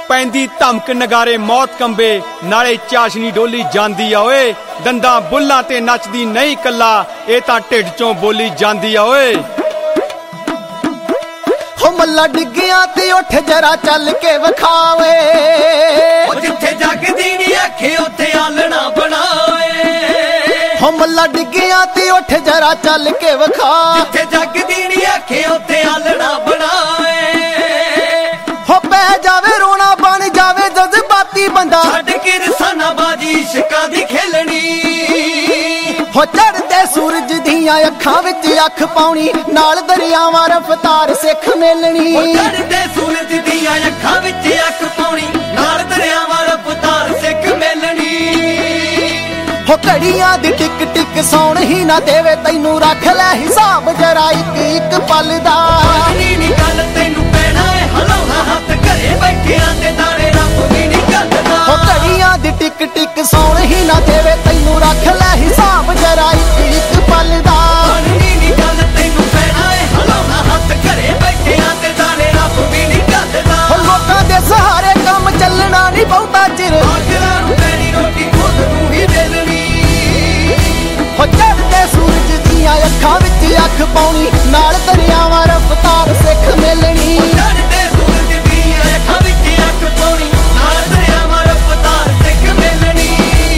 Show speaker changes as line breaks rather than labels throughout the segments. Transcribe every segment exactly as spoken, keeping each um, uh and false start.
ਪੈਂਦੀ ਧਮਕ ਨਗਾਰੇ ਮੌਤ ਕੰਬੇ ਨਾਲੇ ਚਾਸ਼ਨੀ ਡੋਲੀ ਜਾਂਦੀ ਆ ਓਏ ਦੰਦਾਂ ਬੁੱਲਾਂ ਤੇ ਨੱਚਦੀ ਨਹੀਂ ਕੱਲਾ ਇਹ ਤਾਂ ਢਿੱਡ ਚੋਂ ਬੋਲੀ ਜਾਂਦੀ ਆ ਓਏ
ਹੋ ਮੱਲਾ ਡਿੱਗਿਆਂ ਤੇ ਉੱਠ ਜਰਾ ਚੱਲ ਕੇ ਵਿਖਾਵੇ
ਉਹ ਜਿੱਥੇ ਜਗਦੀ ਨੀ ਅੱਖੇ ਉੱਥੇ ਆਲਣਾ ਬਣਾਵੇ
ਹੋ ਮੱਲਾ ਡਿੱਗਿਆਂ ਤੇ ਉੱਠ ਜਰਾ ਚੱਲ ਕੇ ਵਿਖਾ
ਜਿੱਥੇ ਜਗਦੀ ਨੀ ਅੱਖੇ ਉੱਥੇ ਆਲਣਾ ਬਣਾਵੇ
ਹੋ ਪੈ ਜਾਵੇ ਰੋਣਾ ਬਣ ਜਾਵੇ ਜਜ਼ਬਾਤੀ ਬੰਦਾ
ਛੱਡ ਕੇ ਰਸਾਨਾ ਬਾਜੀ ਇਸ਼ਕਾਂ ਦੀ ਖੇਲਣੀ
ਹੋ ਚੜ੍ਹਦੇ ਸੂਰਜ ਦੀਆਂ ਅੱਖਾਂ ਵਿੱਚ ਅੱਖ ਪਾਉਣੀ ਨਾਲ ਦਰਿਆਵਾਂ ਰਫ਼ਤਾਰ ਸਿੱਖ ਮੇਲਣੀ
ਉਹ ਚੜ੍ਹਦੇ ਸੂਰਜ ਦੀਆਂ ਅੱਖਾਂ ਵਿੱਚ ਅੱਖ ਪਾਉਣੀ ਨਾਲ ਦਰਿਆਵਾਂ ਰਫ਼ਤਾਰ ਸਿੱਖ ਮੇਲਣੀ
ਹੋ ਘੜੀਆਂ ਦੀ ਟਿਕ ਟਿਕ ਸੌਣ ਹੀ ਨਾ ਦੇਵੇ ਤੈਨੂੰ ਰੱਖ ਲੈ ਹਿਸਾਬ ਜਰਾ ਇੱਕ ਇੱਕ ਪਲ ਦਾ
ਨੀ ਨੀ ਗੱਲ ਤੈਨੂੰ ਪੈਣਾ ਏ ਹਲਾਉਣਾ ਹੱਥ ਘਰੇ ਬੈਠਿਆਂ ਤੇ ਦਾਣੇ ਰੱਬ ਵੀ ਨੀ ਕਰਦਾ
ਹੋ ਘੜੀਆਂ ਦੀ ਟਿਕ ਟਿਕ ਸੌਣ ਹੀ ਨਾ ਦੇਵੇ ਤੈਨੂੰ ਰੱਖ ਲੈ ਹਿਸਾਬ ਜਰਾ ਇੱਕ ਇੱਕ ਪਲ ਦਾ
ਨੀ ਨੀ ਗੱਲ ਤੈਨੂੰ ਪੈਣਾ ਏ ਹਲਾਉਣਾ ਹੱਥ ਘਰੇ ਬੈਠਿਆਂ ਤੇ ਦਾਣੇ ਰੱਬ ਵੀ ਨੀ ਕਰਦਾ
ਹੋ ਲੋਕਾਂ ਦੇ ਸਹਾਰੇ ਕੰਮ ਚੱਲਣਾ ਨਹੀਂ ਬਹੁਤਾ ਚਿਰ
ਆਖਰਾਂ ਨੂੰ ਤੇਰੀ ਰੋਟੀ ਖੁਦ ਨੂੰ ਹੀ ਮਿਲਣੀ
ਹੋ ਚੜ੍ਹਦੇ ਸੂਰਜ ਦੀਆਂ ਅੱਖਾਂ ਵਿੱਚ ਅੱਖ ਪਾਉਣੀ ਨਾਲ ਦਰਿਆਵਾਂ ਰਫ਼ਤਾਰ ਸਿੱਖ ਮੇਲਣੀ
ਚੜ੍ਹਦੇ ਸੂਰਜ ਦੀਆਂ ਅੱਖਾਂ ਵਿੱਚ ਅੱਖ ਪਾਉਣੀ ਨਾਲ ਦਰਿਆਵਾਂ ਰਫ਼ਤਾਰ ਸਿੱਖ ਮੇਲਣੀ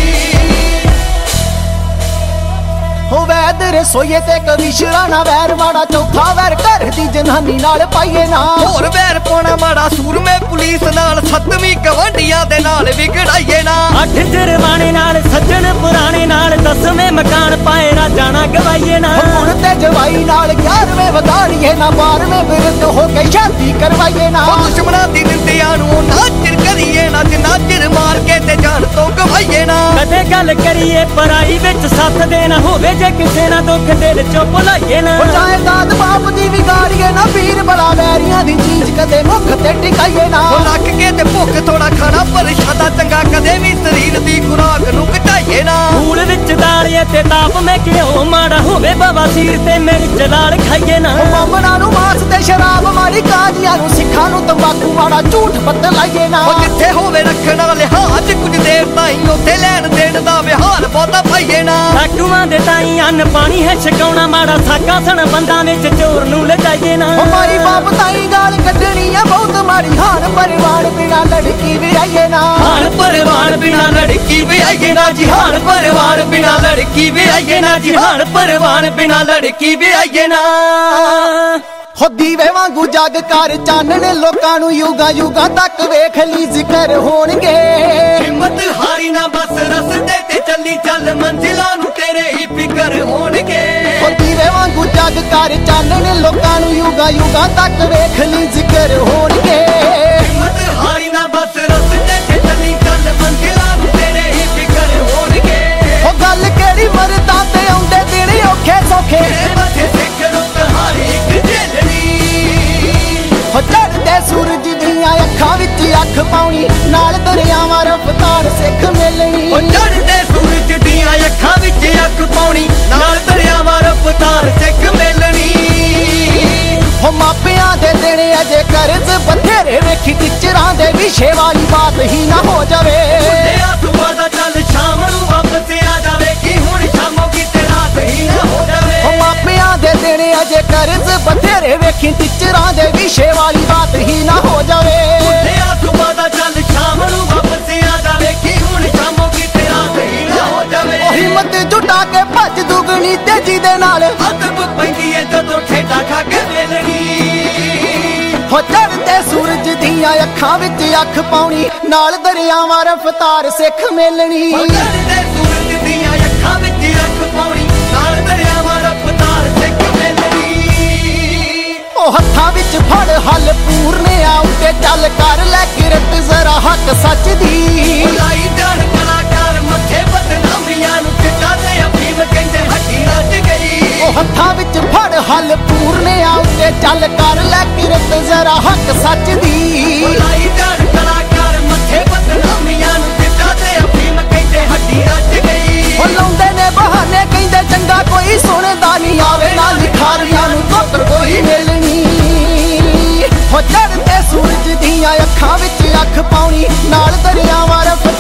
ਹੋ ਵੈਦ ਰਸੋਈਏ ਤੇ ਕਵਿਸ਼ਰਾ ਨਾ ਵੈਰ ਵਾੜਾ ਚੌਥਾ ਵੈਰ ਘਰ ਦੀ ਜਨਾਨੀ ਨਾਲ ਪਾਈਏ ਨਾ
ਹੋਰ ਵੈਰ ਪਾਉਣਾ ਮਾੜਾ ਸੂਰਮੇ ਪੁਲਿਸ ਨਾਲ ਸੱਤਵੀਂ ਗਵਾਂਢੀਆਂ ਦੇ ਨਾਲ ਵਿਗੜਾਈਏ ਨਾ
ਅੱਠ ਜਰਵਾਣੇ ਨਾਲ ਸੱਜਣ ਪੁਰਾਣੇ ਨਾਲ ਦਸਵੇਂ ਮਕਾਨ ਪਾਏ ਰਾਜਾਂ ਨਾ ਗਵਾਈਏ ਨਾ
ਹੁਣ ਤੇ ਜਵਾਈ ਨਾਲ ਗਿਆਰਵੇਂ ਵਧਾਣੀਏ ਨਾ ਬਾਰਵੇਂ ਵਿਰੁੱਧ ਹੋ ਕੇ ਸ਼ਾਦੀ ਕਰਵਾਈਏ ਨਾ
ਉਹ ਦੁਸ਼ਮਣਾਂ ਦੀ ਨਿੰਦਿਆ ਨੂੰ ਨਾਚਰ ਕਰੀਏ ਨਾ ਨਾਚਰ ਮਾਰ ਕੇ ਤੇ ਜਾਨ ਤੋਂ ਗਵਾਈਏ ਨਾ
ਕਦੇ ਗੱਲ ਕਰੀਏ ਪਰਾਈ ਵਿੱਚ ਸੱਤ ਦੇ ਨਾ ਹੋਵੇ ਜੇ ਕਿਸੇ ਨਾ ਦੁੱਖ ਦਿਲ ਚੋਂ ਭੁਲਾਈਏ ਨਾ
ਹੋ ਜਾਇਦਾਦ ਬਾਪ ਦੀ ਵਿਗਾੜੀਏ ਨਾ ਵੀਰ ਬਲਾ ਵੈਰੀਆਂ ਦੀ ਚੀਜ਼ ਕਦੇ ਮੁੱਖ ਤੇ ਟਿਕਾਈਏ ਨਾ
ਉਹ ਲੱਕ ਕੇ ਤੇ ਭੁੱਖ ਥੋੜਾ ਖਾਣਾ ਪਰ ਸ਼ਾਦਾ ਚੰਗਾ ਕਦੇ ਵੀ ਸਰੀਰ ਦੀ ਖੁਰਾਕ ਨੂੰ ਘਟਾਈਏ ਨਾ
ਫੂਲ ਵਿੱਚ ਦਾਲੀਏ ਤੇ ਤਾਪ ਮੈਂ ਕਿਉਂ ਮਾੜਾ ਹੋਵੇ ਬਾਬਾ ਸੀਰ ਤੇ ਮਿਰਚ ਲਾਲ ਖਾਈਏ ਨਾ
ਉਹ ਬਾਬਣਾ ਨੂੰ ਮਾਸ ਤੇ ਸ਼ਰਾਬ ਮਾਰੀ ਕਾਜੀਆਂ ਨੂੰ ਸਿੱਖਾਂ ਨੂੰ ਤੰਬਾਕੂ ਵਾਲਾ ਝੂਠ ਬਤਲਾਈਏ ਨਾ
ਉਹ ਜਿੱਥੇ ਹੋਵੇ ਰੱਖਣ ਵਾਲੇ ਹਾਜ ਕੁਝ ਦੇਰ ਤਾਈਂ ਉੱਥੇ ਲੈਣ ਦੇਣ ਦਾ ਵਿਹਾਰ ਬਹੁਤਾ ਪਾਈਏ ਨਾ
ਸਾਡੂਆਂ ਦੇ ਤਾਈਂ ਅੰਨ ਪਾਣੀ ਹੈ ਛਕਾਉਣਾ ਮਾੜਾ ਸਾਕਾਂ ਸਣ ਬੰਦਾਂ ਵਿੱਚ ਚੋਰ ਨੂੰ ਲਜਾਈਏ ਨਾ
ਉਹ ਮਾਈ ਬਾਪ ਤਾਈ ਗਾਲ ਕੱਢਣੀ ਆ ਬਹੁਤ ਮਾੜੀ ਹਾਨ ਪਰਿਵਾਰ ਬਿਨਾ ਲੜਕੀ ਵੀ ਆਈਏ ਨਾ
ਹਾਨ ਪਰਿਵਾਰ ਬਿਨਾ ਲੜਕੀ ਵੀ ਆਈਏ ਨਾ ਜੀ ਹਾਨ ਪਰਿਵਾਰ ਬਿਨਾ ਲੜਕੀ ਵੀ ਆਈਏ ਨਾ ਜੀ ਹਾਨ ਪਰਿਵਾਰ ਬਿਨਾ ਲੜਕੀ ਵੀ ਆਈਏ ਨਾ
ਹੋ ਦੀਵੇ ਵਾਂਗੂ ਜਗ ਕਰ ਚਾਨਣ ਲੋਕਾਂ ਨੂੰ ਯੁਗਾ ਯੁਗਾ ਤੱਕ ਵੇਖ ਲਈ ਜ਼ਿਕਰ ਹੋਣਗੇ
ਹਿੰਮਤ ਹਾਰੀ ਨਾ ਬਸ ਰਸਤੇ ਤੇ ਚੱਲੀ ਚੱਲ ਮੰਜ਼ਿਲਾਂ ਨੂੰ ਤੇਰੇ ਹੀ ਫਿਕਰ ਹੋਣਗੇ
ਹੋ ਦੀਵੇ ਵਾਂਗੂ ਜਗ ਕਰ ਚਾਨਣ ਲੋਕਾਂ ਨੂੰ ਯੁਗਾ ਯੁਗਾ ਤੱਕ ਵੇਖ ਲਈ ਜ਼ਿਕਰ ਹੋਣਗੇ
ਹਿੰਮਤ ਹਾਰੀ ਨਾ ਬਸ ਰਸਤੇ ਤੇ ਚੱਲੀ ਚੱਲ ਮੰਜ਼ਿਲਾਂ ਨੂੰ ਤੇਰੇ ਹੀ ਫਿਕਰ ਹੋਣਗੇ
ਹੋ ਗੱਲ ਕਿਹੜੀ ਮਰਦਾਂ ਤੇ ਆਉਂਦੇ ਦਿਨ ਔਖੇ ਸੌਖੇ
ਤੇਰੇ ਮੱਥੇ ਸਿੱਖ ਰੁੱਤ ਹਾਰੀ ਇੱਕ ਝੇਲਣੀ
ਹੋ ਚੜ੍ਹਦੇ ਸੂਰਜ ਦੀਆਂ ਅੱਖਾਂ ਵਿੱਚ ਅੱਖ ਪਾਉਣੀ ਨਾਲ ਦਰਿਆਵਾਂ ਰਫ਼ਤਾਰ ਸਿੱਖ ਮੇਲਣੀ
ਉਹ ਚੜ੍ਹਦੇ ਸੂਰਜ ਦੀਆਂ ਅੱਖਾਂ ਵਿੱਚ ਅੱਖ ਪਾਉਣੀ ਨਾਲ ਦਰਿਆਵਾਂ ਰਫ਼ਤਾਰ ਸਿੱਖ ਮੇਲਣੀ
ਹੋ ਮਾਪਿਆਂ ਦੇ ਦਿਨ ਅਜੇ ਕਰਜ਼ ਬਥੇਰੇ ਵੇਖੀ ਟੀਚਰਾਂ ਦੇ ਵਿਸ਼ੇ ਵਾਲੀ ਬਾਤ ਹੀ ਨਾ ਹੋ ਜਾਵੇ
ਤੇਰਾ ਸੁਬਾ ਦਾ ਚੱਲ ਸ਼ਾਮ ਨੂੰ ਵਾਪਸ ਆ ਜਾਵੇ ਕਿ ਹੁਣ ਸ਼ਾਮੋਂ ਕੀ ਤੇ ਰਾਤ ਹੀ ਨਾ ਹੋ ਜਾਵੇ
ਹੋ ਮਾਪਿਆਂ ਦੇ ਦਿਨ ਅਜੇ ਕਰਜ਼ ਬਥੇਰੇ ਵੇਖੀ ਟੀਚਰਾਂ ਦੇ ਵਿਸ਼ੇ ਵਾਲੀ ਬਾਤ ਹੀ ਨਾ ਹੋ ਜਾਵੇ
ਤੇਰਾ ਸੁਬਾ ਦਾ ਚੱਲ ਸ਼ਾਮ ਨੂੰ ਵਾਪਸ ਆ ਜਾਵੇ ਕਿ ਹੁਣ ਸ਼ਾਮੋਂ ਕੀ ਤੇ ਰਾਤ ਹੀ ਨਾ ਹੋ ਜਾਵੇ
ਉਹ ਹਿੰਮਤ ਜੁਟਾ ਕੇ ਭੱਜ ਦੁਗਣੀ ਤੇਜ਼ੀ ਦੇ ਨਾਲ
ਅਦਬ ਪੈਂਦੀ ਏ ਜਦੋਂ ਠੇਡਾ ਖਾ ਕੇ ਵੇਲਣੀ
ਹੋ ਚੜ੍ਹਦੇ ਸੂਰਜ ਦੀਆਂ ਅੱਖਾਂ ਵਿੱਚ ਅੱਖ ਪਾਉਣੀ ਨਾਲ ਦਰਿਆਵਾਂ ਰਫ਼ਤਾਰ ਸਿੱਖ ਮੇਲਣੀ
ਉਹ ਚੜ੍ਹਦੇ ਸੂਰਜ ਦੀਆਂ ਅੱਖਾਂ ਵਿੱਚ ਅੱਖ ਪਾਉਣੀ ਨਾਲ ਦਰਿਆਵਾਂ ਰਫ਼ਤਾਰ ਸਿੱਖ ਮੇਲਣੀ
ਉਹ ਹੱਥਾਂ ਵਿੱਚ ਫੜ ਹੱਲ ਪੂਰਨੇ ਆ ਉੱਤੇ ਚੱਲ ਕਰ ਲੈ ਕਿਰਤ ਜ਼ਰਾ ਹੱਕ ਸੱਚ ਦੀ
ਲਾਈ ਜਾਣ ਕਲਾਕਾਰ ਮੱਥੇ ਬਦਨਾਮੀਆਂ ਨੂੰ ਚਿੱਟਾ ਤੇ ਅਫੀਮ ਕਹਿੰਦੇ ਹੱਡੀ ਰੱਜ ਗਈ
ਉਹ ਹੱਥਾਂ ਵਿੱਚ ਫੜ ਹੱਲ ਪੂਰਨੇ ਆ ਉੱਤੇ ਚੱਲ ਕਰ ਲੈ ਕਿਰਤ ਜ਼ਰਾ ਹੱਕ ਸੱਚ ਦੀ
ਲਾਈ ਜਾਣ ਕਲਾਕਾਰ ਮੱਥੇ ਬਦਨਾਮੀਆਂ ਨੂੰ ਚਿੱਟਾ ਤੇ ਅਫੀਮ ਕਹਿੰਦੇ ਹੱਡੀ ਰੱਜ ਗਈ
ਉਹ ਲਾਉਂਦੇ ਨੇ ਬਹਾਨੇ ਕਹਿੰਦੇ ਚੰਗਾ ਕੋਈ ਸੁਣਦਾ ਨਹੀਂ ਆਵੇ ਨਾ ਲਿਖਾਰੀਆਂ ਨੂੰ ਧੋਤਰ ਕੋਈ ਮਿਲਣੀ ਹੋ ਚੜ੍ਹਦੇ ਸੂਰਜ ਦੀਆਂ ਅੱਖਾਂ ਵਿੱਚ ਅੱਖ ਪਾਉਣੀ ਨਾਲ ਦਰਿਆਵਾਂ ਰਫਤਾਰ